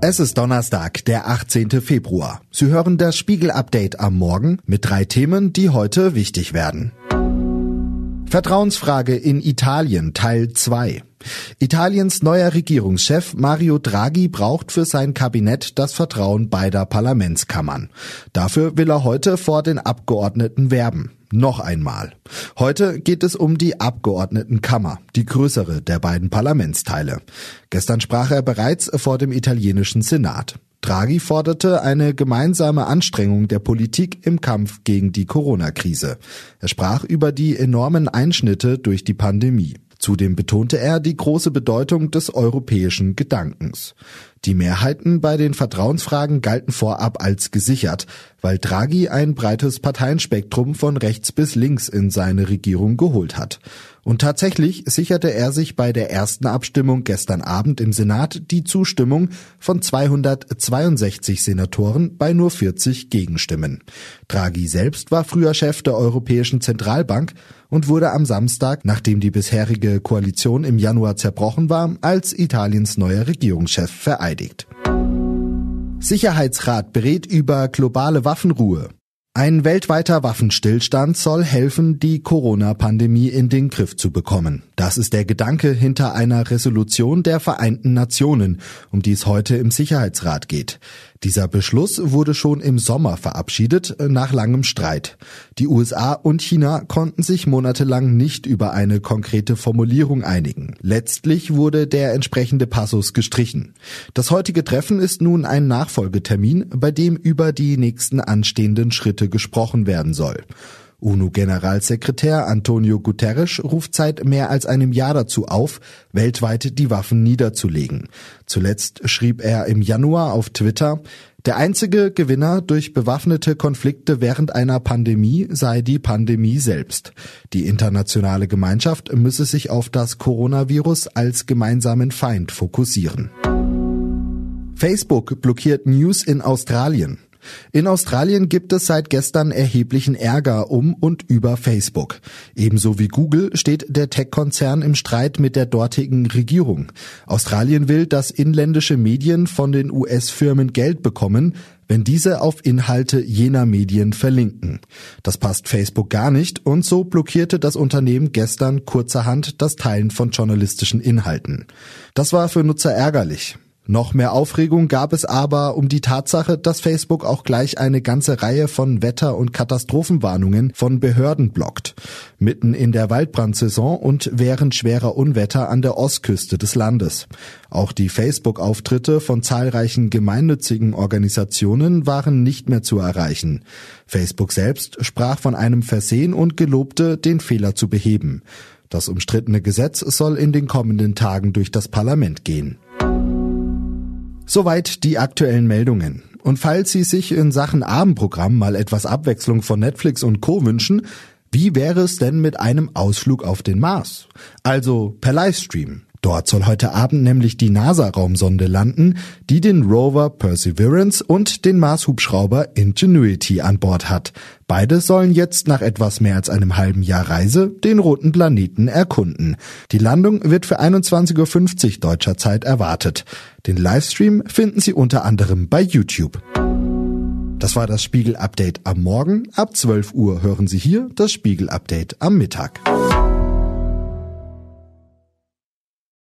Es ist Donnerstag, der 18. Februar. Sie hören das Spiegel-Update am Morgen mit 3 Themen, die heute wichtig werden. Vertrauensfrage in Italien, Teil 2. Italiens neuer Regierungschef Mario Draghi braucht für sein Kabinett das Vertrauen beider Parlamentskammern. Dafür will er heute vor den Abgeordneten werben. Noch einmal. Heute geht es um die Abgeordnetenkammer, die größere der beiden Parlamentsteile. Gestern sprach er bereits vor dem italienischen Senat. Draghi forderte eine gemeinsame Anstrengung der Politik im Kampf gegen die Corona-Krise. Er sprach über die enormen Einschnitte durch die Pandemie. Zudem betonte er die große Bedeutung des europäischen Gedankens. Die Mehrheiten bei den Vertrauensfragen galten vorab als gesichert, weil Draghi ein breites Parteienspektrum von rechts bis links in seine Regierung geholt hat. Und tatsächlich sicherte er sich bei der ersten Abstimmung gestern Abend im Senat die Zustimmung von 262 Senatoren bei nur 40 Gegenstimmen. Draghi selbst war früher Chef der Europäischen Zentralbank und wurde am Samstag, nachdem die bisherige Koalition im Januar zerbrochen war, als Italiens neuer Regierungschef vereidigt. Sicherheitsrat berät über globale Waffenruhe. Ein weltweiter Waffenstillstand soll helfen, die Corona-Pandemie in den Griff zu bekommen. Das ist der Gedanke hinter einer Resolution der Vereinten Nationen, um die es heute im Sicherheitsrat geht. Dieser Beschluss wurde schon im Sommer verabschiedet, nach langem Streit. Die USA und China konnten sich monatelang nicht über eine konkrete Formulierung einigen. Letztlich wurde der entsprechende Passus gestrichen. Das heutige Treffen ist nun ein Nachfolgetermin, bei dem über die nächsten anstehenden Schritte gesprochen werden soll. UNO-Generalsekretär Antonio Guterres ruft seit mehr als einem Jahr dazu auf, weltweit die Waffen niederzulegen. Zuletzt schrieb er im Januar auf Twitter: Der einzige Gewinner durch bewaffnete Konflikte während einer Pandemie sei die Pandemie selbst. Die internationale Gemeinschaft müsse sich auf das Coronavirus als gemeinsamen Feind fokussieren. Facebook blockiert News in Australien. In Australien gibt es seit gestern erheblichen Ärger um und über Facebook. Ebenso wie Google steht der Tech-Konzern im Streit mit der dortigen Regierung. Australien will, dass inländische Medien von den US-Firmen Geld bekommen, wenn diese auf Inhalte jener Medien verlinken. Das passt Facebook gar nicht und so blockierte das Unternehmen gestern kurzerhand das Teilen von journalistischen Inhalten. Das war für Nutzer ärgerlich. Noch mehr Aufregung gab es aber um die Tatsache, dass Facebook auch gleich eine ganze Reihe von Wetter- und Katastrophenwarnungen von Behörden blockt. Mitten in der Waldbrandsaison und während schwerer Unwetter an der Ostküste des Landes. Auch die Facebook-Auftritte von zahlreichen gemeinnützigen Organisationen waren nicht mehr zu erreichen. Facebook selbst sprach von einem Versehen und gelobte, den Fehler zu beheben. Das umstrittene Gesetz soll in den kommenden Tagen durch das Parlament gehen. Soweit die aktuellen Meldungen. Und falls Sie sich in Sachen Abendprogramm mal etwas Abwechslung von Netflix und Co. wünschen, wie wäre es denn mit einem Ausflug auf den Mars? Also per Livestream. Dort soll heute Abend nämlich die NASA-Raumsonde landen, die den Rover Perseverance und den Mars-Hubschrauber Ingenuity an Bord hat. Beide sollen jetzt nach etwas mehr als einem halben Jahr Reise den roten Planeten erkunden. Die Landung wird für 21:50 Uhr deutscher Zeit erwartet. Den Livestream finden Sie unter anderem bei YouTube. Das war das Spiegel-Update am Morgen. Ab 12 Uhr hören Sie hier das Spiegel-Update am Mittag.